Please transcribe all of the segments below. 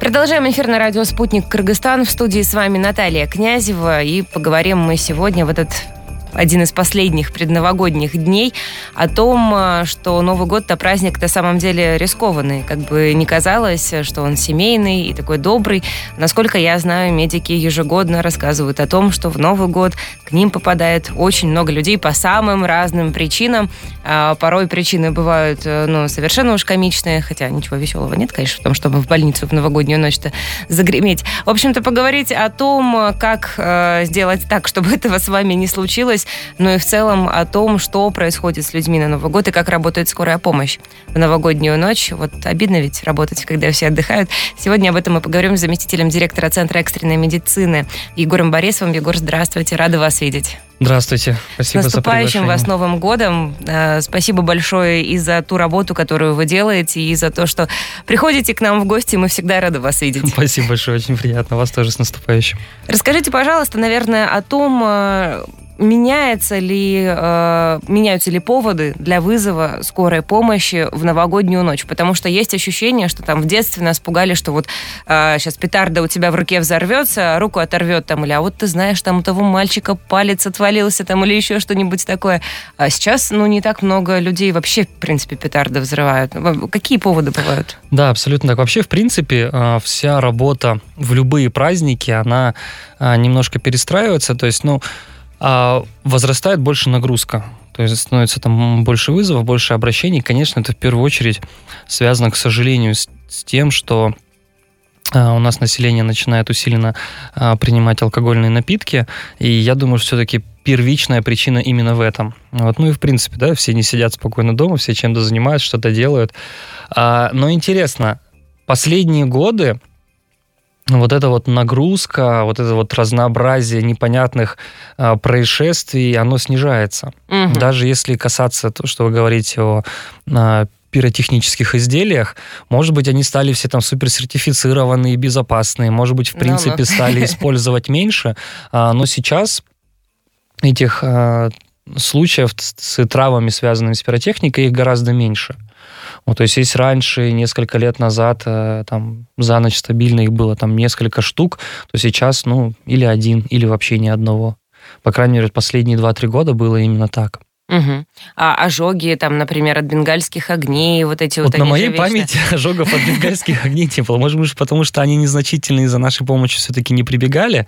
Продолжаем эфир на радио «Спутник Кыргызстан». В студии с вами Наталья Князева. И поговорим мы сегодня в этот один из последних предновогодних дней о том, что Новый год-то праздник на самом деле рискованный. Как бы ни казалось, что он семейный и такой добрый. Насколько я знаю, медики ежегодно рассказывают о том, что в Новый год к ним попадает очень много людей по самым разным причинам. Порой причины бывают совершенно уж комичные, хотя ничего веселого нет, конечно, в том, чтобы в больницу в новогоднюю ночь-то загреметь. В общем-то, поговорить о том, как сделать так, чтобы этого с вами не случилось, но и в целом о том, что происходит с людьми на Новый год и как работает скорая помощь в новогоднюю ночь. Вот обидно ведь работать, когда все отдыхают. Сегодня об этом мы поговорим с заместителем директора Центра экстренной медицины Егором Борисовым. Егор, здравствуйте, рада вас видеть. Здравствуйте, спасибо за приглашение. С наступающим вас Новым годом. Спасибо большое и за ту работу, которую вы делаете, и за то, что приходите к нам в гости. Мы всегда рады вас видеть. Спасибо большое, очень приятно. Вас тоже с наступающим. Расскажите, пожалуйста, наверное, о том, меняются ли поводы для вызова скорой помощи в новогоднюю ночь? Потому что есть ощущение, что там в детстве нас пугали, что вот сейчас петарда у тебя в руке взорвется, руку оторвет там, или а вот ты знаешь, там у того мальчика палец отвалился там, или еще что-нибудь такое. А сейчас, не так много людей вообще, в принципе, петарды взрывают. Какие поводы бывают? Да, абсолютно так. Вообще, в принципе, вся работа в любые праздники, она немножко перестраивается, то есть, возрастает больше нагрузка, то есть становится там больше вызовов, больше обращений. Конечно, это в первую очередь связано, к сожалению, с тем, что у нас население начинает усиленно принимать алкогольные напитки, и я думаю, что все-таки первичная причина именно в этом. И в принципе, да, все не сидят спокойно дома, все чем-то занимаются, что-то делают. Но интересно, последние годы вот эта вот нагрузка, вот это вот разнообразие непонятных происшествий, оно снижается. Угу. Даже если касаться того, что вы говорите о пиротехнических изделиях, может быть, они стали все там суперсертифицированные, безопасные, может быть, в принципе, стали использовать меньше, но сейчас этих случаев с травмами, связанными с пиротехникой, их гораздо меньше. То есть, если раньше, несколько лет назад, там, за ночь стабильно их было там несколько штук, то сейчас, или один, или вообще ни одного. По крайней мере, последние 2-3 года было именно так. Угу. А ожоги, там, например, от бенгальских огней, вот эти вот... На моей памяти ожогов от бенгальских огней не было. Может быть, потому что они незначительные, за нашей помощью все-таки не прибегали.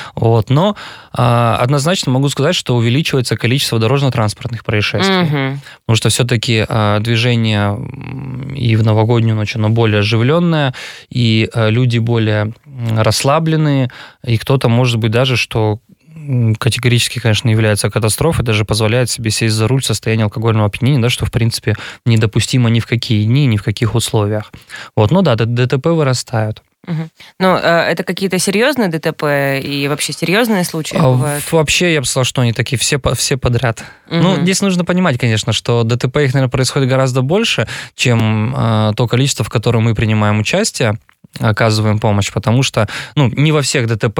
Но однозначно могу сказать, что увеличивается количество дорожно-транспортных происшествий. Угу. Потому что все-таки движение и в новогоднюю ночь, оно более оживленное, и люди более расслабленные, и кто-то, может быть, даже, что категорически, конечно, не является катастрофой, даже позволяет себе сесть за руль в состоянии алкогольного опьянения, да, что, в принципе, недопустимо ни в какие дни, ни в каких условиях. ДТП вырастают. Угу. Но это какие-то серьезные ДТП и вообще серьезные случаи бывают? Вообще, я бы сказал, что они такие все подряд. Угу. Здесь нужно понимать, конечно, что ДТП их, наверное, происходит гораздо больше, чем то количество, в котором мы принимаем участие, оказываем помощь, потому что не во всех ДТП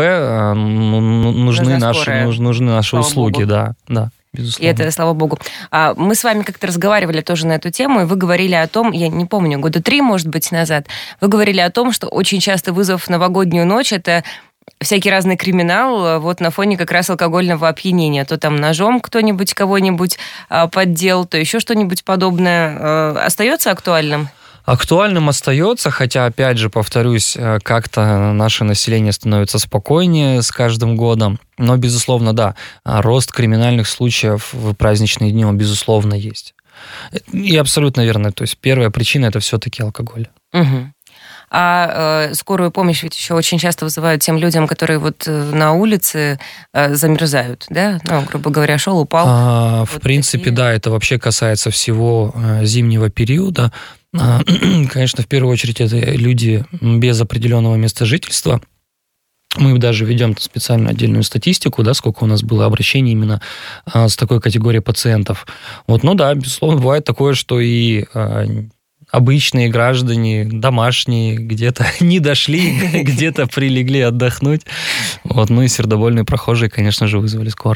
нужны наши услуги. Да, безусловно. И это, слава богу. Мы с вами как-то разговаривали тоже на эту тему, и вы говорили о том, я не помню, 3 года, может быть, назад, вы говорили о том, что очень часто вызов в новогоднюю ночь – это всякий разный криминал на фоне как раз алкогольного опьянения. То там ножом кто-нибудь кого-нибудь поддел, то еще что-нибудь подобное. Остается актуальным? Актуальным остается, хотя, опять же, повторюсь, как-то наше население становится спокойнее с каждым годом. Но, безусловно, да, рост криминальных случаев в праздничные дни, он, безусловно, есть. И абсолютно верно. То есть первая причина – это все-таки алкоголь. Угу. А скорую помощь ведь еще очень часто вызывают тем людям, которые на улице замерзают, да? Грубо говоря, шел, упал. В принципе, да, это вообще касается всего зимнего периода. Конечно, в первую очередь, это люди без определенного места жительства. Мы даже ведем специальную отдельную статистику, да, сколько у нас было обращений именно с такой категорией пациентов. Безусловно, бывает такое, что и обычные граждане, домашние, где-то не дошли, где-то прилегли отдохнуть. И сердобольные прохожие, конечно же, вызвали скорую.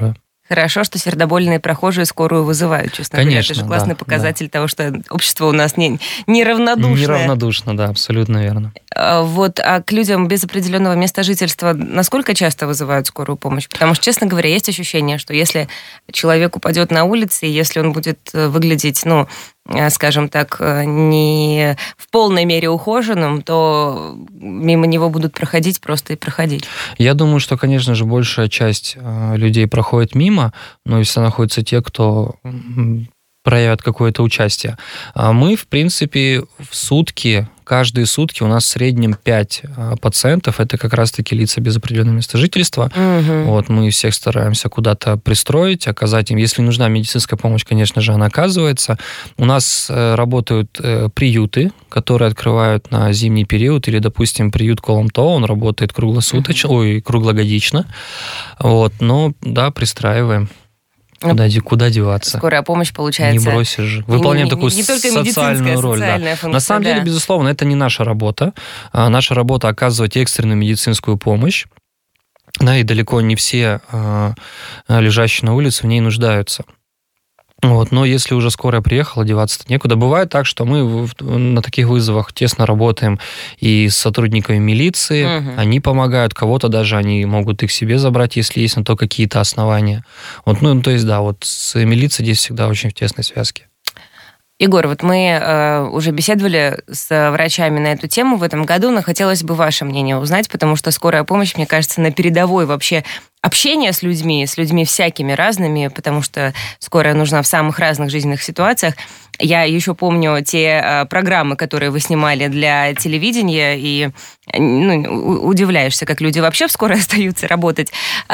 Хорошо, что сердобольные прохожие скорую вызывают, честно говоря. Это же классный показатель того, что общество у нас неравнодушное. Неравнодушно, да, абсолютно верно. А к людям без определенного места жительства насколько часто вызывают скорую помощь? Потому что, честно говоря, есть ощущение, что если человек упадет на улице, если он будет выглядеть, скажем так, не в полной мере ухоженным, то мимо него будут проходить просто и проходить. Я думаю, что, конечно же, большая часть людей проходит мимо, но если находятся те, кто проявят какое-то участие. А мы, в принципе, каждые сутки у нас в среднем 5 пациентов, это как раз-таки лица без определенного места жительства. Угу. Мы всех стараемся куда-то пристроить, оказать им. Если нужна медицинская помощь, конечно же, она оказывается. У нас работают приюты, которые открывают на зимний период, или, допустим, приют Коломто, он работает круглогодично. Но, да, пристраиваем. Куда деваться? Скорая помощь, получается. Не бросишь же. Выполняем такую социальную роль. Функция, на самом деле, безусловно, это не наша работа. Наша работа оказывать экстренную медицинскую помощь. Да, и далеко не все лежащие на улице в ней нуждаются. Но если уже скорая приехала, деваться-то некуда. Бывает так, что мы на таких вызовах тесно работаем и с сотрудниками милиции, они помогают, кого-то даже они могут их себе забрать, если есть на то какие-то основания. С милицией здесь всегда очень в тесной связке. Егор, мы уже беседовали с врачами на эту тему в этом году, но хотелось бы ваше мнение узнать, потому что скорая помощь, мне кажется, на передовой вообще общения с людьми всякими разными, потому что скорая нужна в самых разных жизненных ситуациях. Я еще помню те программы, которые вы снимали для телевидения, и удивляешься, как люди вообще в скорой остаются работать.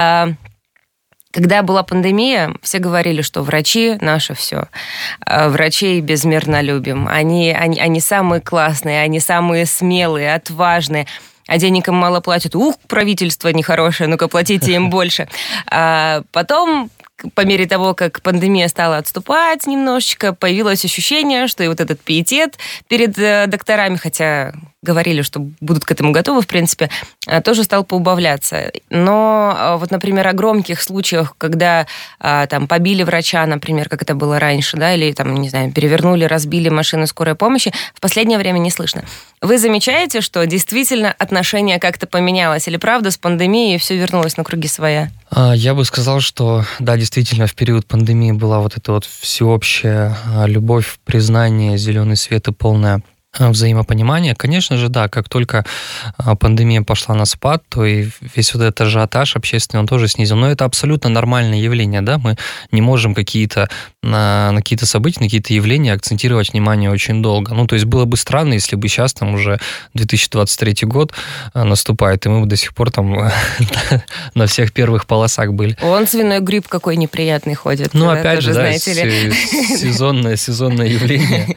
Когда была пандемия, все говорили, что врачи – наше все. Врачей безмерно любим. Они самые классные, они самые смелые, отважные. А денег им мало платят. Правительство нехорошее, ну-ка платите им больше. А потом, по мере того, как пандемия стала отступать немножечко, появилось ощущение, что и вот этот пиетет перед докторами, хотя говорили, что будут к этому готовы, в принципе, тоже стал поубавляться. Но например, о громких случаях, когда побили врача, например, как это было раньше, да, или перевернули, разбили машину скорой помощи, в последнее время не слышно. Вы замечаете, что действительно отношение как-то поменялось? Или правда с пандемией все вернулось на круги своя? Я бы сказал, что да, действительно, в период пандемии была вот эта всеобщая любовь, признание, зеленый свет и полное взаимопонимание. Конечно же, да, как только пандемия пошла на спад, то и весь вот этот ажиотаж общественный, он тоже снизил. Но это абсолютно нормальное явление, да, мы не можем на какие-то события, на какие-то явления акцентировать внимание очень долго. То есть было бы странно, если бы сейчас уже 2023 год наступает, и мы бы до сих пор на всех первых полосах были. Вон свиной грипп какой неприятный ходит. Опять же, да, сезонное явление.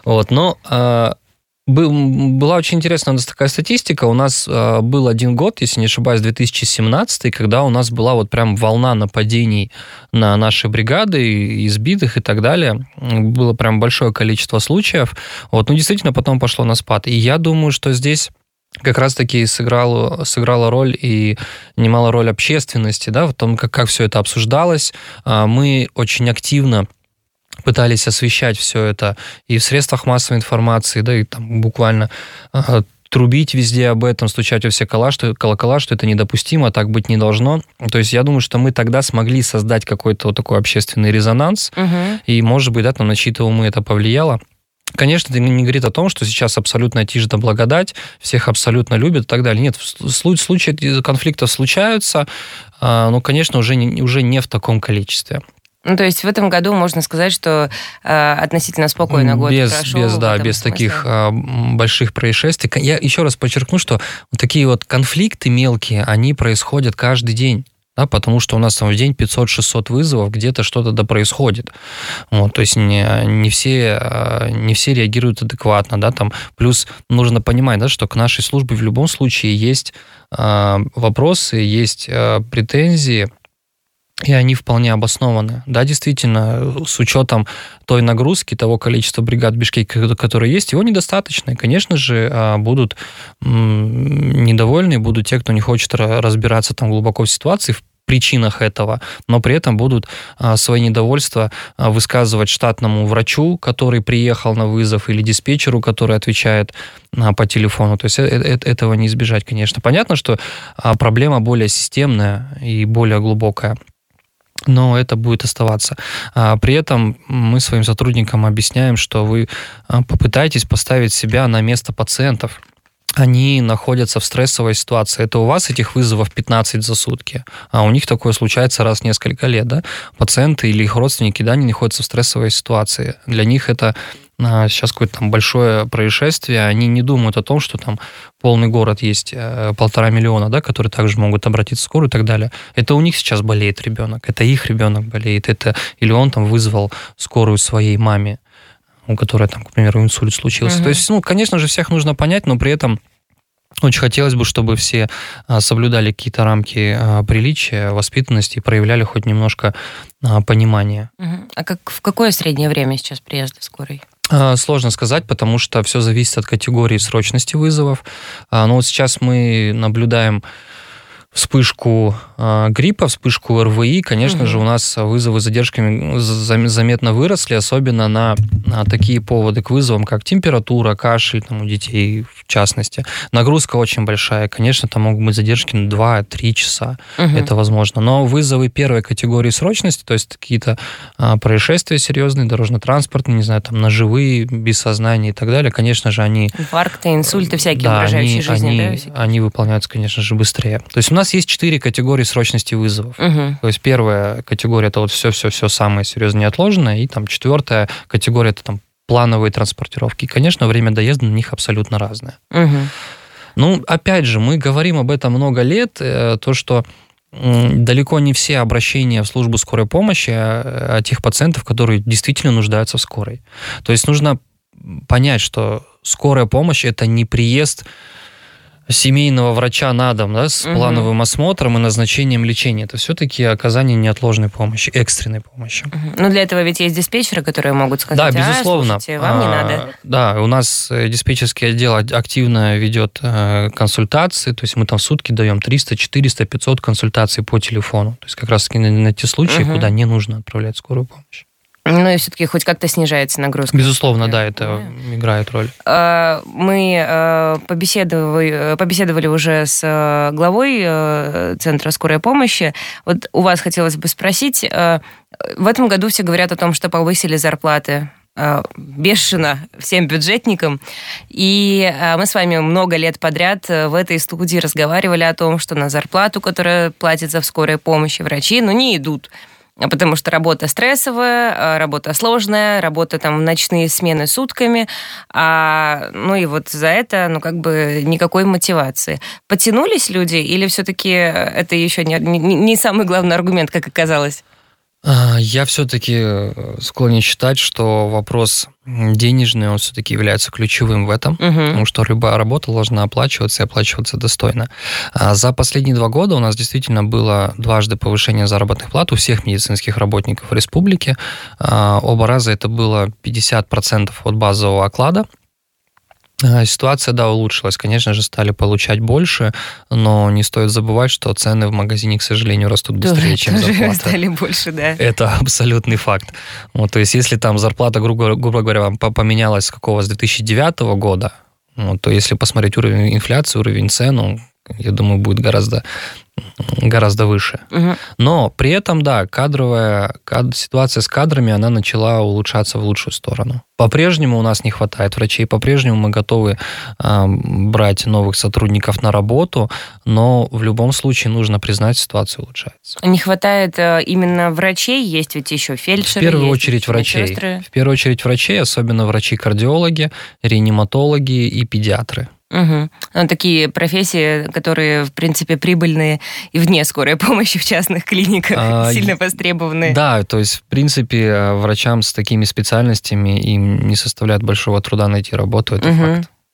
Была очень интересная у нас такая статистика. У нас был один год, если не ошибаюсь, 2017, когда у нас была прям волна нападений на наши бригады, избитых и так далее. Было прям большое количество случаев. Действительно, потом пошло на спад. И я думаю, что здесь как раз-таки сыграла роль и немало роль общественности, да, в том, как все это обсуждалось. Мы очень активно пытались освещать все это и в средствах массовой информации, да, и буквально трубить везде об этом, стучать во все колокола, что это недопустимо, так быть не должно. То есть я думаю, что мы тогда смогли создать какой-то такой общественный резонанс, и, может быть, на чьи-то умы это повлияло. Конечно, это не говорит о том, что сейчас абсолютная тишь да благодать, всех абсолютно любят и так далее. Нет, случаи конфликтов случаются, но, конечно, уже не в таком количестве. То есть в этом году можно сказать, что относительно спокойно год прошел. Без таких больших происшествий. Я еще раз подчеркну, что такие такие мелкие, они происходят каждый день. Да, потому что у нас в день 500-600 вызовов, где-то что-то происходит. То есть не все реагируют адекватно. Да, плюс нужно понимать, да, что к нашей службе в любом случае есть вопросы, есть претензии, и они вполне обоснованы. Да, действительно, с учетом той нагрузки, того количества бригад в Бишкеке, которые есть, его недостаточно. И, конечно же, будут недовольны, будут те, кто не хочет разбираться глубоко в ситуации. причинах этого, но при этом будут свои недовольства высказывать штатному врачу, который приехал на вызов, или диспетчеру, который отвечает по телефону. То есть этого не избежать, конечно. Понятно, что проблема более системная и более глубокая, но это будет оставаться. При этом мы своим сотрудникам объясняем, что вы попытаетесь поставить себя на место пациентов. Они находятся в стрессовой ситуации. Это у вас этих вызовов 15 за сутки, а у них такое случается раз в несколько лет, да? Пациенты или их родственники, да, они находятся в стрессовой ситуации. Для них это сейчас какое-то там большое происшествие, они не думают о том, что там полный город есть 1,5 миллиона, да, которые также могут обратиться в скорую и так далее. Это у них сейчас болеет ребенок, это их ребенок болеет, или он там вызвал скорую своей маме, у которой, там, к примеру, инсульт случился. То есть, конечно же, всех нужно понять, но при этом очень хотелось бы, чтобы все соблюдали какие-то рамки приличия, воспитанности и проявляли хоть немножко понимания. А в какое среднее время сейчас приезда скорой? Сложно сказать, потому что все зависит от категории срочности вызовов. Но вот сейчас мы наблюдаем вспышку гриппа, вспышку РВИ, конечно же, у нас вызовы с задержками заметно выросли, особенно на такие поводы к вызовам, как температура, кашель, там, у детей в частности. Нагрузка очень большая, конечно, там могут быть задержки на 2-3 часа, это возможно. Но вызовы первой категории срочности, то есть какие-то происшествия серьезные, дорожно-транспортные, не знаю, там, ножевые, без сознания и так далее, конечно же, они... Инфаркты, инсульты всякие, угрожающие жизни, да? Они выполняются, конечно же, быстрее. То есть у нас есть 4 категории срочности вызовов. То есть первая категория — это вот все самое серьезное неотложное, и там 4-я категория — это там плановые транспортировки. И, конечно, время доезда на них абсолютно разное. Ну, опять же, мы говорим об этом много лет, то, что далеко не все обращения в службу скорой помощи от тех пациентов, которые действительно нуждаются в скорой. То есть нужно понять, что скорая помощь — это не приезд семейного врача на дом, да, с плановым осмотром и назначением лечения. Это все-таки оказание неотложной помощи, экстренной помощи. Но для этого ведь есть диспетчеры, которые могут сказать: да, безусловно. Слушайте, вам не надо. Да, у нас диспетчерский отдел активно ведет консультации, то есть мы там в сутки даем 300, 400, 500 консультаций по телефону. То есть как раз-таки на те случаи, куда не нужно отправлять скорую помощь. Ну и все-таки хоть как-то снижается нагрузка. Безусловно, да, это играет роль. Мы побеседовали уже с главой Центра скорой помощи. Вот у вас хотелось бы спросить, в этом году все говорят о том, что повысили зарплаты бешено всем бюджетникам. И мы с вами много лет подряд в этой студии разговаривали о том, что на зарплату, которая платится в скорой помощи, врачи, не идут. Потому что работа стрессовая, работа сложная, работа там в ночные смены сутками, и вот за это, никакой мотивации. Потянулись люди или все-таки это еще не самый главный аргумент, как оказалось? Я все-таки склонен считать, что вопрос денежный, он все-таки является ключевым в этом, потому что любая работа должна оплачиваться и оплачиваться достойно. За последние 2 года у нас действительно было дважды повышение заработных плат у всех медицинских работников республики. Оба раза это было 50% от базового оклада. Ситуация, да, улучшилась. Конечно же, стали получать больше, но не стоит забывать, что цены в магазине, к сожалению, растут быстрее, чем зарплата. Стали больше, да. Это абсолютный факт. То есть, если там зарплата, грубо говоря, поменялась с 2009 года, то если посмотреть уровень инфляции, уровень цен, я думаю, будет гораздо выше. Но при этом, да, ситуация с кадрами, она начала улучшаться в лучшую сторону. По-прежнему у нас не хватает врачей, по-прежнему мы готовы брать новых сотрудников на работу, но в любом случае нужно признать, ситуация улучшается. Не хватает именно врачей, есть ведь еще фельдшеры. В первую очередь врачей. В первую очередь врачей, особенно врачи-кардиологи, реаниматологи и педиатры. Такие профессии, которые, в принципе, прибыльные и вне скорой помощи в частных клиниках, сильно востребованы. Да, то есть, в принципе, врачам с такими специальностями им не составляет большого труда найти работу, это факт.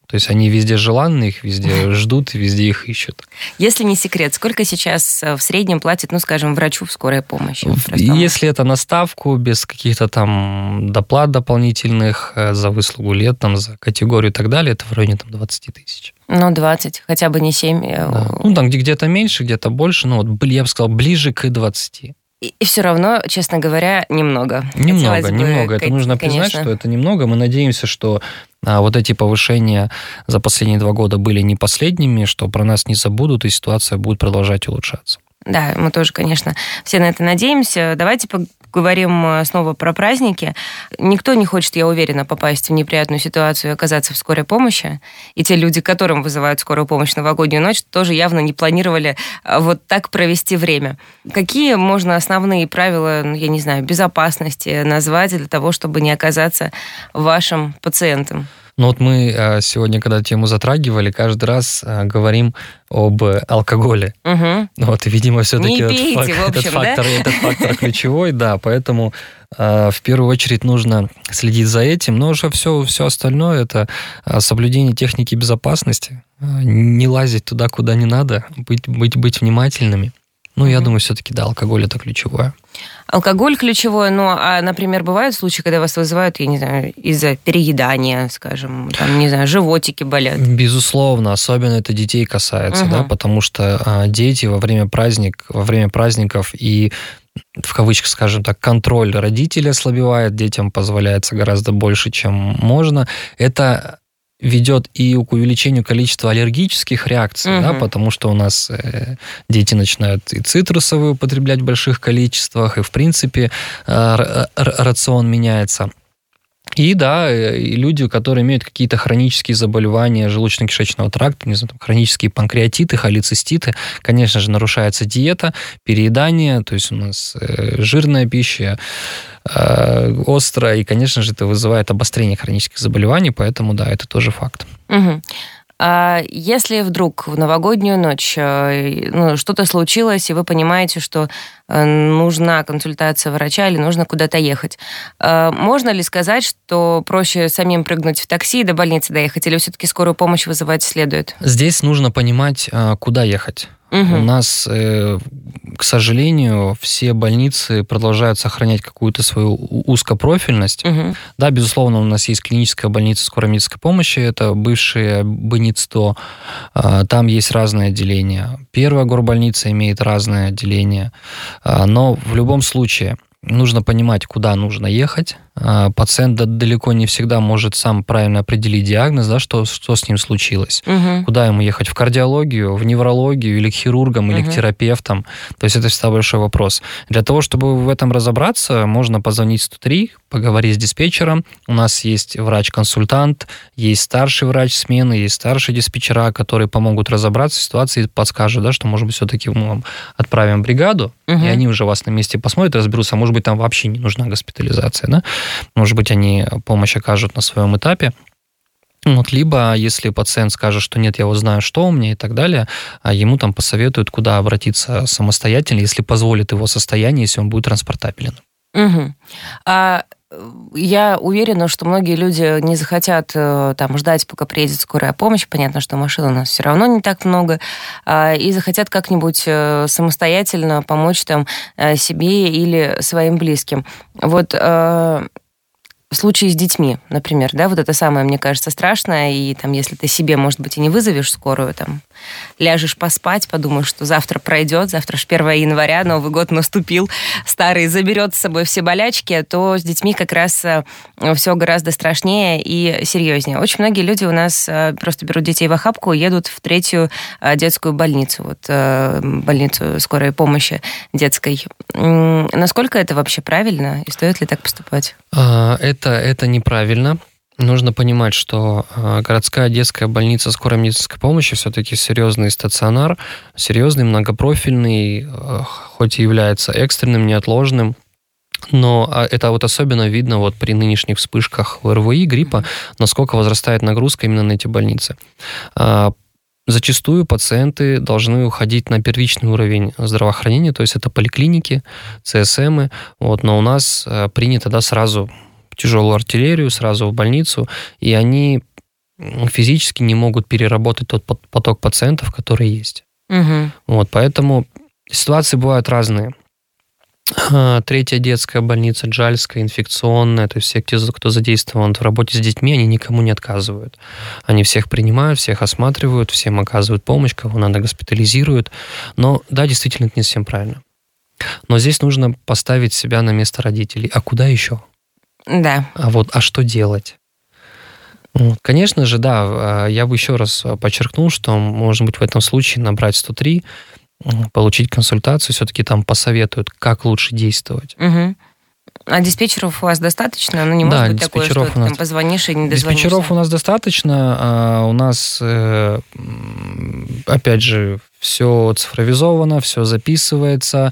То есть они везде желанны, их везде ждут, везде их ищут. Если не секрет, сколько сейчас в среднем платит, скажем, врачу в скорой помощи? Если это на ставку, без каких-то там доплат дополнительных за выслугу лет, там, за категорию и так далее, это в районе 20 тысяч. 20, хотя бы не 7. Да. Там где-то меньше, где-то больше, я бы сказал, ближе к 20. И все равно, честно говоря, немного. Немного. Это нужно признать, что это немного. Мы надеемся, что вот эти повышения за последние 2 года были не последними, что про нас не забудут, и ситуация будет продолжать улучшаться. Да, мы тоже, конечно, все на это надеемся. Давайте поговорим снова про праздники. Никто не хочет, я уверена, попасть в неприятную ситуацию и оказаться в скорой помощи. И те люди, которым вызывают скорую помощь в новогоднюю ночь, тоже явно не планировали вот так провести время. Какие можно основные правила, безопасности назвать для того, чтобы не оказаться вашим пациентом? Мы сегодня, когда тему затрагивали, каждый раз говорим об алкоголе. Угу. И, видимо, все-таки этот фактор ключевой, да, поэтому в первую очередь нужно следить за этим, но уже все остальное это соблюдение техники безопасности, не лазить туда, куда не надо, быть внимательными. Я думаю, все-таки, да, алкоголь это ключевое. Алкоголь ключевой, например, бывают случаи, когда вас вызывают, из-за переедания, скажем, животики болят? Безусловно, особенно это детей касается, да, потому что дети во время праздников и, в кавычках, скажем так, контроль родителей ослабевает, детям позволяется гораздо больше, чем можно. Это ведет и к увеличению количества аллергических реакций, да, потому что у нас дети начинают и цитрусовые употреблять в больших количествах, и, в принципе, рацион меняется. И, да, и люди, которые имеют какие-то хронические заболевания желудочно-кишечного тракта, хронические панкреатиты, холециститы, конечно же, нарушается диета, переедание, то есть у нас жирная пища, острая, и, конечно же, это вызывает обострение хронических заболеваний, поэтому, да, это тоже факт. Угу. А если вдруг в новогоднюю ночь что-то случилось, и вы понимаете, что нужна консультация врача или нужно куда-то ехать, можно ли сказать, что проще самим прыгнуть в такси и до больницы доехать, или все-таки скорую помощь вызывать следует? Здесь нужно понимать, куда ехать. У нас, к сожалению, все больницы продолжают сохранять какую-то свою узкопрофильность. Да, безусловно, у нас есть клиническая больница скорой медицинской помощи, это бывшая БНИЦ-100. Там есть разные отделения. Первая горбольница имеет разные отделения. Но в любом случае нужно понимать, куда нужно ехать. Пациент далеко не всегда может сам правильно определить диагноз, да, что с ним случилось. Куда ему ехать? В кардиологию, в неврологию, или к хирургам, или к терапевтам. То есть это всегда большой вопрос. Для того, чтобы в этом разобраться, можно позвонить 103, поговорить с диспетчером. У нас есть врач-консультант, есть старший врач смены, есть старшие диспетчера, которые помогут разобраться в ситуации и подскажут, да, что, может быть, все-таки мы вам отправим бригаду, и они уже вас на месте посмотрят, разберутся. Может быть, там вообще не нужна госпитализация, да? Может быть, они помощь окажут на своем этапе. Либо, если пациент скажет, что нет, я знаю, что у меня и так далее, ему там посоветуют, куда обратиться самостоятельно, если позволит его состояние, если он будет транспортабелен. Я уверена, что многие люди не захотят ждать, пока приедет скорая помощь. Понятно, что машин у нас все равно не так много. И захотят как-нибудь самостоятельно помочь себе или своим близким. В случае с детьми, например, да, вот это самое, мне кажется, страшное, и если ты себе, может быть, и не вызовешь скорую, ляжешь поспать, подумаешь, что завтра пройдет, завтра же 1 января, Новый год наступил, старый заберет с собой все болячки, то с детьми как раз все гораздо страшнее и серьезнее. Очень многие люди у нас просто берут детей в охапку и едут в 3-ю детскую больницу, больницу скорой помощи детской. Насколько это вообще правильно, и стоит ли так поступать? Это неправильно. Нужно понимать, что городская детская больница скорой медицинской помощи все-таки серьезный стационар, серьезный, многопрофильный, хоть и является экстренным, неотложным, но это особенно видно при нынешних вспышках ОРВИ, гриппа, насколько возрастает нагрузка именно на эти больницы. Зачастую пациенты должны уходить на первичный уровень здравоохранения, то есть это поликлиники, ЦСМы, но у нас принято сразу тяжелую артиллерию, сразу в больницу, и они физически не могут переработать тот поток пациентов, который есть. Угу. Вот, поэтому ситуации бывают разные. Третья детская больница, Джальская, инфекционная, то есть все, кто задействован в работе с детьми, они никому не отказывают. Они всех принимают, всех осматривают, всем оказывают помощь, кого надо госпитализируют. Но да, действительно, это не совсем правильно. Но здесь нужно поставить себя на место родителей. А куда еще? Да. А что делать? Конечно же, да, я бы еще раз подчеркнул, что, может быть, в этом случае набрать 103, получить консультацию, все-таки там посоветуют, как лучше действовать. Угу. А диспетчеров у вас достаточно? Ну, не может быть такое, что ты там позвонишь и не дозвонишься? Диспетчеров у нас достаточно. У нас, опять же, все цифровизовано, все записывается.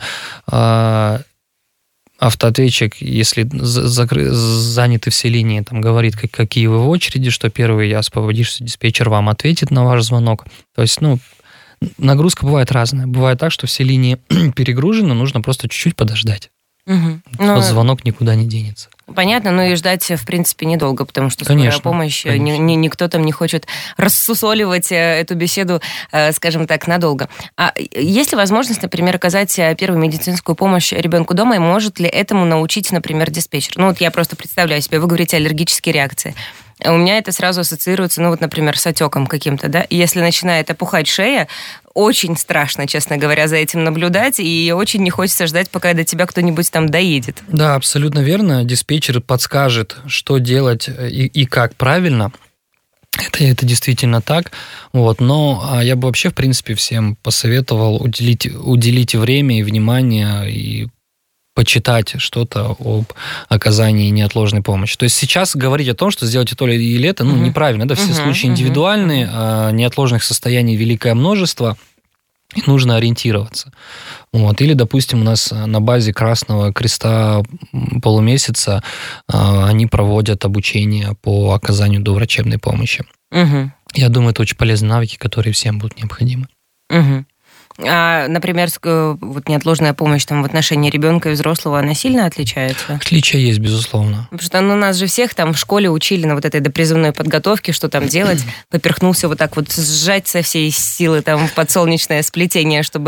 Автоответчик, если заняты все линии, там говорит, какие вы в очереди, что первый освободишься, диспетчер вам ответит на ваш звонок. То есть, нагрузка бывает разная. Бывает так, что все линии перегружены, нужно просто чуть-чуть подождать. Угу. Звонок никуда не денется. Понятно, но и ждать, в принципе, недолго, потому что скорая помощь, никто там не хочет рассусоливать эту беседу, скажем так, надолго. А есть ли возможность, например, оказать первую медицинскую помощь ребенку дома, и может ли этому научить, например, диспетчер? Вот я просто представляю себе, вы говорите аллергические реакции. У меня это сразу ассоциируется, например, с отеком каким-то, да? И если начинает опухать шея, очень страшно, честно говоря, за этим наблюдать, и очень не хочется ждать, пока до тебя кто-нибудь там доедет. Да, абсолютно верно. Диспетчер подскажет, что делать и как правильно. Это действительно так. Но я бы вообще, в принципе, всем посоветовал уделить время и внимание и почитать что-то об оказании неотложной помощи. То есть сейчас говорить о том, что сделайте то или это, неправильно. Да, все случаи индивидуальные, неотложных состояний великое множество, и нужно ориентироваться. Или, допустим, у нас на базе Красного Креста полумесяца они проводят обучение по оказанию доврачебной помощи. Я думаю, это очень полезные навыки, которые всем будут необходимы. А, например, неотложная помощь там, в отношении ребенка и взрослого, она сильно отличается? Отличия есть, безусловно. Потому что нас же всех там в школе учили на этой допризывной подготовке, что там делать. Поперхнулся вот так сжать со всей силы там в подсолнечное сплетение, чтобы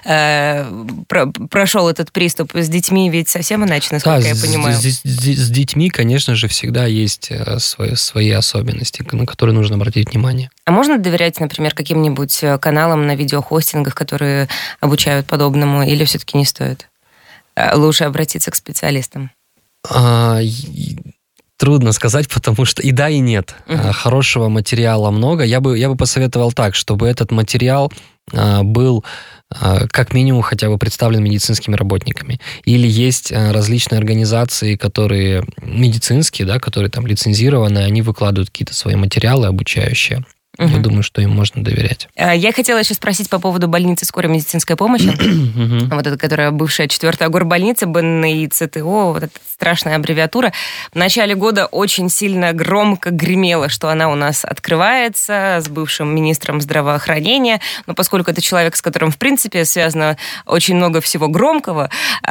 прошел этот приступ. С детьми ведь совсем иначе, насколько я понимаю. С детьми, конечно же, всегда есть свои особенности, на которые нужно обратить внимание. А можно доверять, например, каким-нибудь каналам на видеохостингах, которые обучают подобному, или все-таки не стоит? Лучше обратиться к специалистам? Трудно сказать, потому что и да, и нет. Хорошего материала много. Я бы посоветовал так, чтобы этот материал был как минимум хотя бы представлен медицинскими работниками. Или есть различные организации, которые медицинские, да, которые там лицензированы, они выкладывают какие-то свои материалы обучающие. Я думаю, что им можно доверять. Я хотела еще спросить по поводу больницы скорой медицинской помощи. Вот эта, которая бывшая 4-я горбольница, БНИЦТО, вот эта страшная аббревиатура. В начале года очень сильно громко гремело, что она у нас открывается с бывшим министром здравоохранения. Но поскольку это человек, с которым, в принципе, связано очень много всего громкого,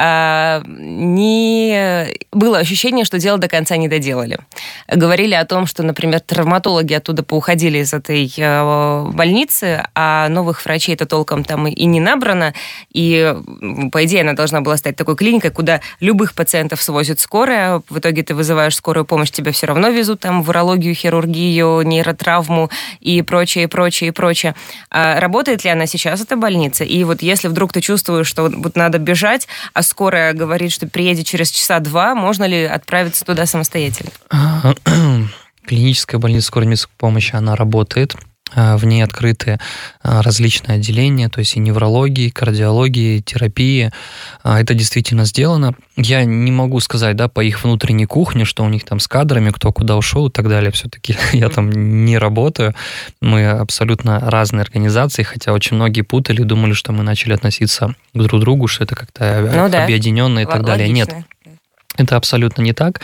не было ощущение, что дело до конца не доделали. Говорили о том, что, например, травматологи оттуда поуходили из этой больницы, а новых врачей-то толком там и не набрано. И, по идее, она должна была стать такой клиникой, куда любых пациентов свозят скорая. В итоге ты вызываешь скорую помощь, тебя все равно везут там в урологию, хирургию, нейротравму и прочее, прочее, прочее. А работает ли она сейчас, эта больница? И если вдруг ты чувствуешь, что надо бежать, а скорая говорит, что приедет через часа 2, можно ли отправиться туда самостоятельно? Клиническая больница скорой медицинской помощи, она работает. В ней открыты различные отделения, то есть и неврологии, и кардиологии, и терапии. Это действительно сделано. Я не могу сказать, по их внутренней кухне, что у них там с кадрами, кто куда ушел и так далее. Все-таки я там не работаю. Мы абсолютно разные организации, хотя очень многие путали, думали, что мы начали относиться к друг другу, что это как-то объединенно и так далее. Нет, это абсолютно не так.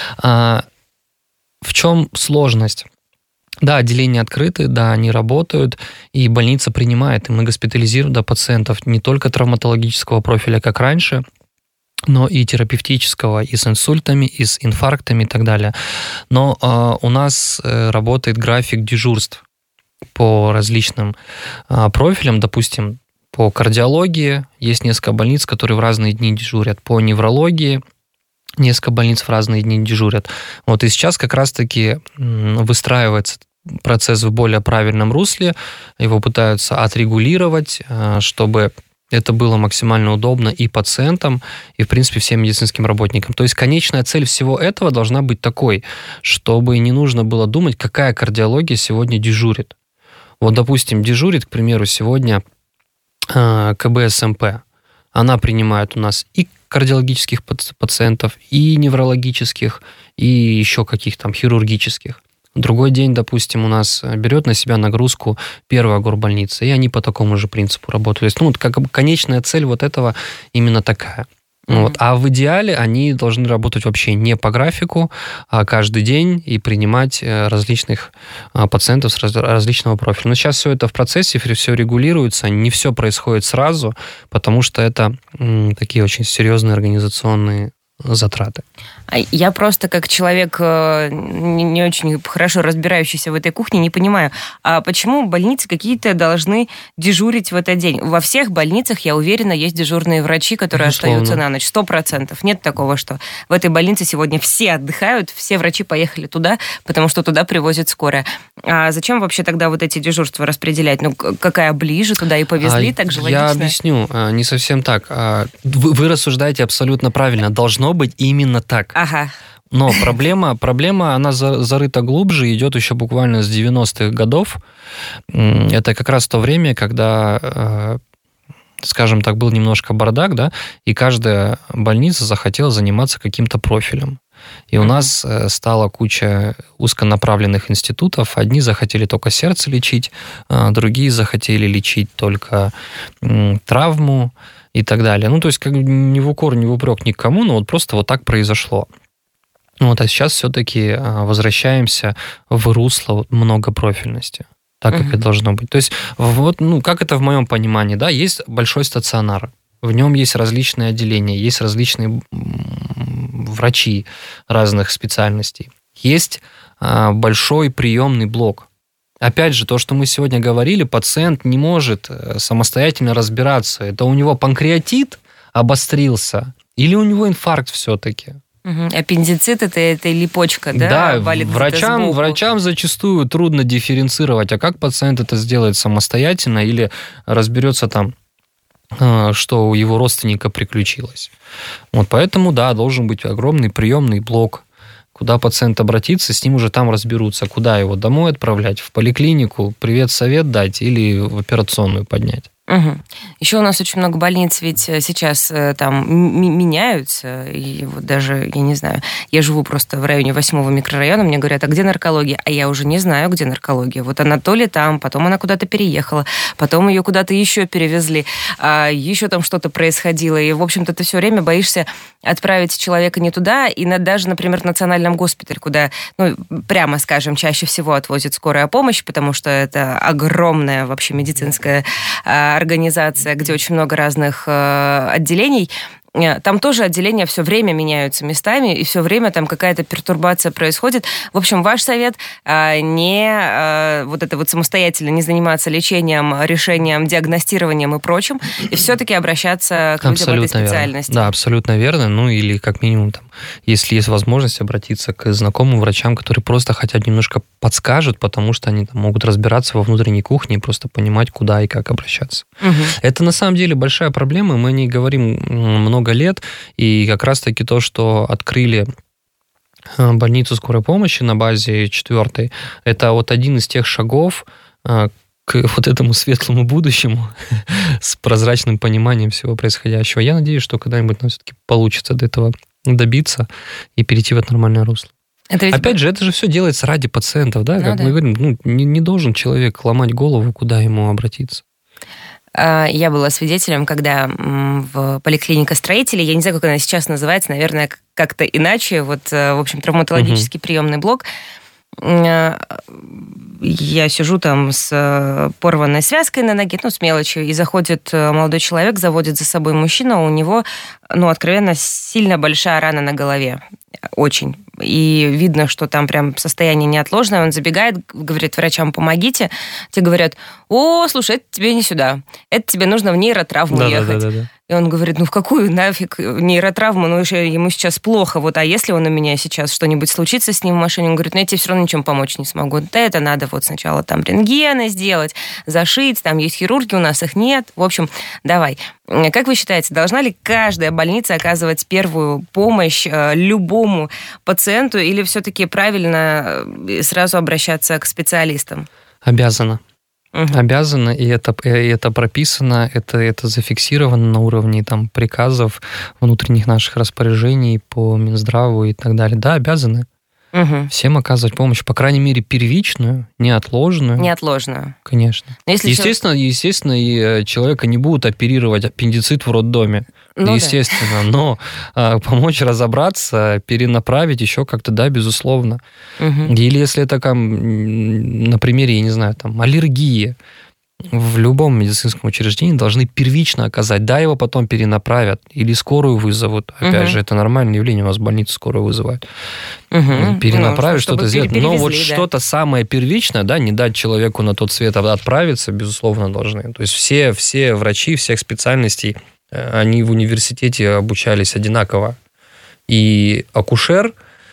В чем сложность? Да, отделения открыты, да, они работают, и больница принимает, и мы госпитализируем пациентов не только травматологического профиля, как раньше, но и терапевтического, и с инсультами, и с инфарктами и так далее. Но у нас работает график дежурств по различным профилям. Допустим, по кардиологии есть несколько больниц, которые в разные дни дежурят. По неврологии несколько больниц в разные дни дежурят. Вот и сейчас как раз-таки выстраивается процесс в более правильном русле. Его пытаются отрегулировать, чтобы это было максимально удобно и пациентам, и, в принципе, всем медицинским работникам. То есть конечная цель всего этого должна быть такой, чтобы не нужно было думать, какая кардиология сегодня дежурит. Вот, допустим, дежурит, к примеру, сегодня КБ-СМП. Она принимает у нас и кардиологических пациентов, и неврологических, и еще каких-то там хирургических. Другой день, допустим, у нас берет на себя нагрузку первая горбольница, и они по такому же принципу работают. То есть, вот как бы конечная цель вот этого именно такая. Вот. А в идеале они должны работать вообще не по графику, а каждый день и принимать различных пациентов с различного профиля. Но сейчас все это в процессе, все регулируется, не все происходит сразу, потому что это такие очень серьезные организационные затраты. Я просто как человек, не очень хорошо разбирающийся в этой кухне, не понимаю, а почему больницы какие-то должны дежурить в этот день? Во всех больницах, я уверена, есть дежурные врачи, которые остаются на ночь. 100%. Нет такого, что в этой больнице сегодня все отдыхают, все врачи поехали туда, потому что туда привозят скорая. А зачем вообще тогда вот эти дежурства распределять? Ну, какая ближе туда и повезли, так же логично? Я объясню, не совсем так. Вы рассуждаете абсолютно правильно. Должно быть именно так. Ага. Но проблема, она зарыта глубже, идет еще буквально с 90-х годов. Это как раз то время, когда, скажем так, был немножко бардак, да, и каждая больница захотела заниматься каким-то профилем. И у нас стала куча узконаправленных институтов. Одни захотели только сердце лечить, другие захотели лечить только травму и так далее. Ну, то есть, как ни в укор, ни в упрек никому, но вот просто вот так произошло. Вот, а сейчас все-таки возвращаемся в русло многопрофильности, так как это должно быть. То есть, вот, ну, как это в моем понимании, да, есть большой стационар, в нем есть различные отделения, есть различные врачи разных специальностей, есть большой приемный блок. Опять же, то, что мы сегодня говорили, пациент не может самостоятельно разбираться, это у него панкреатит обострился или у него инфаркт все-таки. Аппендицит это липочка, да? Да, валит врачам зачастую трудно дифференцировать, а как пациент это сделает самостоятельно или разберется там, что у его родственника приключилось. Вот поэтому, да, должен быть огромный приемный блок, куда пациент обратится, с ним уже там разберутся, куда его домой отправлять, в поликлинику, привет-совет дать или в операционную поднять. Угу. Еще у нас очень много больниц ведь сейчас там меняются, и вот даже, я не знаю, я живу просто в районе 8-го микрорайона, мне говорят, а где наркология? А я уже не знаю, где наркология. Вот она то ли там, потом она куда-то переехала, потом ее куда-то еще перевезли, а еще там что-то происходило, и, в общем-то, ты все время боишься отправить человека не туда, и даже, например, в национальном госпитале, куда, ну, прямо скажем, чаще всего отвозит скорая помощь, потому что это огромная вообще медицинская организация, где очень много разных отделений. Там тоже отделения все время меняются местами, и все время там какая-то пертурбация происходит. В общем, ваш совет не вот это вот самостоятельно не заниматься лечением, решением, диагностированием и прочим, и все-таки обращаться к людям этой специальности. Да, абсолютно верно. Ну, или как минимум, там, если есть возможность, обратиться к знакомым врачам, которые просто хотя бы немножко подскажут, потому что они там могут разбираться во внутренней кухне и просто понимать, куда и как обращаться. Угу. Это на самом деле большая проблема, мы не говорим много лет, и как раз-таки то, что открыли больницу скорой помощи на базе 4-й, это вот один из тех шагов к вот этому светлому будущему с прозрачным пониманием всего происходящего. Я надеюсь, что когда-нибудь нам все-таки получится до этого добиться и перейти в это нормальное русло. Опять же, это же все делается ради пациентов, да? Как мы говорим, не должен человек ломать голову, куда ему обратиться. Я была свидетелем, когда в поликлиника строителей, я не знаю, как она сейчас называется, наверное, как-то иначе, вот, в общем, травматологический приемный блок, я сижу там с порванной связкой на ноге, с мелочью, и заходит молодой человек, заводит за собой мужчину, у него, откровенно, сильно большая рана на голове. Очень. И видно, что там прям состояние неотложное. Он забегает, говорит врачам: помогите. Те говорят: о, слушай, это тебе не сюда. Это тебе нужно в нейротравму ехать. Да. И он говорит: в какую нафиг нейротравму? Ему сейчас плохо. А если у меня сейчас что-нибудь случится с ним в машине? Он говорит: я тебе все равно ничем помочь не смогу. Да это надо сначала там рентгены сделать, зашить, там есть хирурги, у нас их нет. В общем, давай. Как вы считаете, должна ли каждая больница оказывать первую помощь любому пациенту, или все-таки правильно сразу обращаться к специалистам? Обязана. Обязаны, и это прописано, это зафиксировано на уровне приказов, внутренних наших распоряжений по Минздраву и так далее. Да, обязаны. Всем оказывать помощь, по крайней мере, первичную, неотложную. Неотложную. Конечно. Естественно, и человека не будут оперировать аппендицит в роддоме. Естественно, но помочь разобраться, перенаправить еще как-то, да, безусловно. Или если это, на примере, я не знаю, аллергия, в любом медицинском учреждении должны первично оказать. Да, его потом перенаправят или скорую вызовут. Опять же, это нормальное явление, у нас в больнице скорую вызывают. Перенаправить, что-то сделать. Но что-то самое первичное, да, не дать человеку на тот свет отправиться, безусловно, должны. То есть все врачи всех специальностей, они в университете обучались одинаково. И акушер,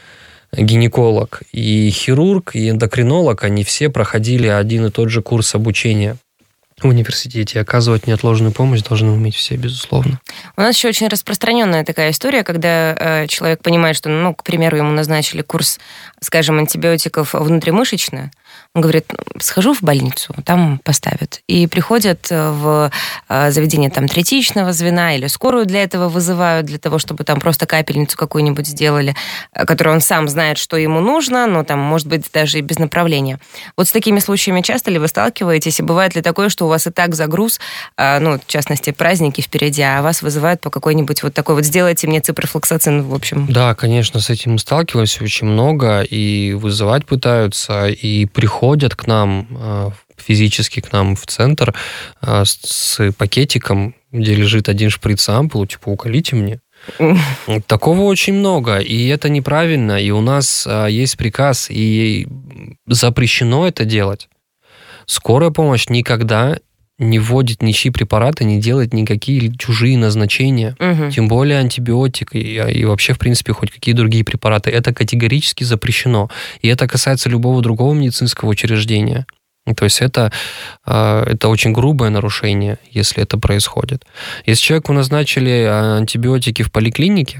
гинеколог, и хирург, и эндокринолог, они все проходили один и тот же курс обучения в университете. Оказывать неотложную помощь должны уметь все, безусловно. У нас еще очень распространенная такая история, когда человек понимает, что, к примеру, ему назначили курс, скажем, антибиотиков внутримышечно. Он говорит: схожу в больницу, там поставят. И приходят в заведение третичного звена или скорую для этого вызывают, для того, чтобы там просто капельницу какую-нибудь сделали, которую он сам знает, что ему нужно, но там, может быть, даже и без направления. Вот с такими случаями часто ли вы сталкиваетесь? И бывает ли такое, что у вас и так загруз, в частности, праздники впереди, а вас вызывают по какой-нибудь такой сделайте мне ципрофлоксацин, в общем? Да, конечно, с этим мы сталкиваемся очень много, и вызывать пытаются, и приходят к нам, физически к нам в центр с пакетиком, где лежит один шприц-ампул, уколите мне. Такого очень много, и это неправильно, и у нас есть приказ, и запрещено это делать. Скорая помощь никогда не вводит ничьи препараты, не делает никакие чужие назначения, тем более антибиотик и вообще, в принципе, хоть какие другие препараты. Это категорически запрещено. И это касается любого другого медицинского учреждения. То есть это очень грубое нарушение, если это происходит. Если человеку назначили антибиотики в поликлинике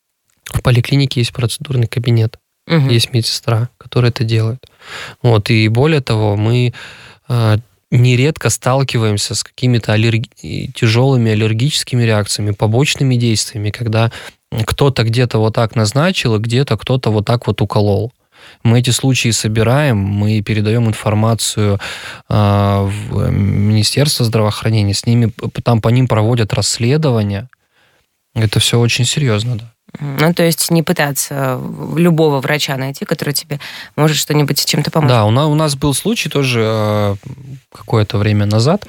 есть процедурный кабинет, есть медсестра, которая это делает. И более того, мы нередко сталкиваемся с какими-то тяжелыми аллергическими реакциями, побочными действиями, когда кто-то где-то так назначил, и где-то кто-то уколол. Мы эти случаи собираем, мы передаем информацию в Министерство здравоохранения, по ним проводят расследования. Это все очень серьезно, да. То есть не пытаться любого врача найти, который тебе может что-нибудь с чем-то помочь. Да, у нас был случай тоже какое-то время назад.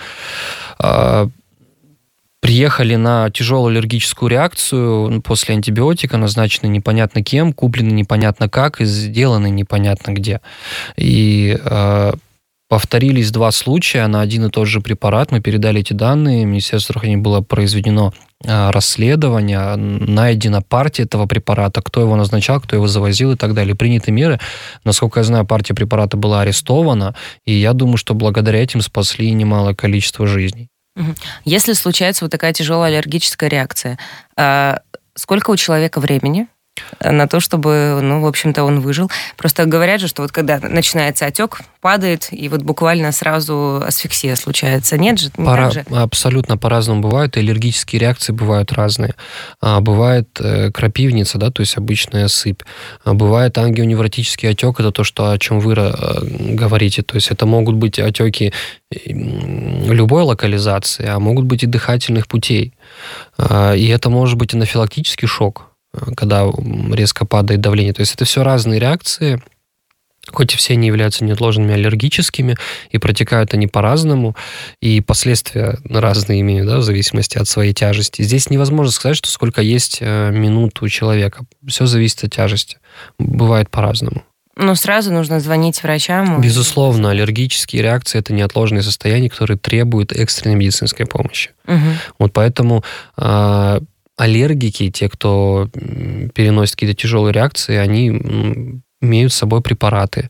Приехали на тяжелую аллергическую реакцию после антибиотика, назначены непонятно кем, куплены непонятно как и сделаны непонятно где. И повторились 2 случая на один и тот же препарат. Мы передали эти данные, Министерство здравоохранения было произведено расследование, найдена партия этого препарата, кто его назначал, кто его завозил и так далее. Приняты меры. Насколько я знаю, партия препарата была арестована, и я думаю, что благодаря этим спасли немалое количество жизней. Если случается такая тяжелая аллергическая реакция, сколько у человека времени на то, чтобы, в общем-то, он выжил? Просто говорят же, что когда начинается отек, падает, и буквально сразу асфиксия случается. Нет же? Не так же? Абсолютно по-разному бывает. Аллергические реакции бывают разные. Бывает крапивница, да, то есть обычная сыпь. Бывает ангионевротический отек, это то, о чем вы говорите. То есть это могут быть отеки любой локализации, а могут быть и дыхательных путей. И это может быть анафилактический шок, когда резко падает давление. То есть это все разные реакции. хоть и все они являются неотложными аллергическими, и протекают они по-разному, и последствия разные имеют, да, в зависимости от своей тяжести. Здесь невозможно сказать, что сколько есть минут у человека. Все зависит от тяжести. Бывает по-разному. Но сразу нужно звонить врачам. Безусловно, аллергические реакции – это неотложные состояния, которые требуют экстренной медицинской помощи. Угу. Вот поэтому аллергики, те, кто переносит какие-то тяжелые реакции, они имеют с собой препараты.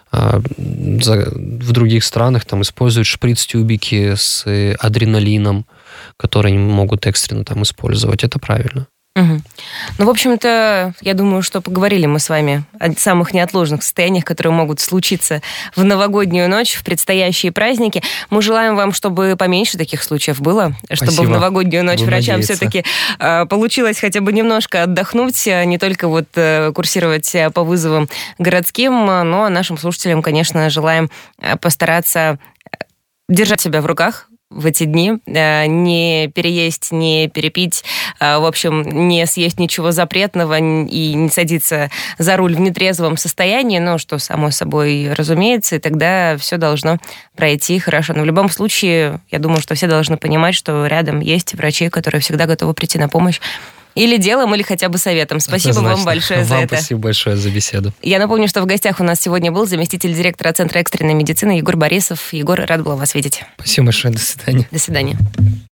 В других странах там используют шприц-тюбики с адреналином, которые они могут экстренно там использовать. Это правильно. Угу. Ну, в общем-то, я думаю, что поговорили мы с вами о самых неотложных состояниях, которые могут случиться в новогоднюю ночь, в предстоящие праздники. Мы желаем вам, чтобы поменьше таких случаев было, чтобы Спасибо. в новогоднюю ночь Буду врачам надеяться. все-таки получилось хотя бы немножко отдохнуть, не только вот курсировать по вызовам городским, но нашим слушателям, конечно, желаем постараться держать себя в руках в эти дни, не переесть, не перепить, в общем, не съесть ничего запретного и не садиться за руль в нетрезвом состоянии, ну, что само собой разумеется, и тогда все должно пройти хорошо. Но в любом случае, я думаю, что все должны понимать, что рядом есть врачи, которые всегда готовы прийти на помощь или делом, или хотя бы советом. Спасибо вам большое за это. Спасибо большое за беседу. Я напомню, что в гостях у нас сегодня был заместитель директора Центра экстренной медицины Егор Борисов. Егор, рад была вас видеть. Спасибо большое, до свидания. До свидания.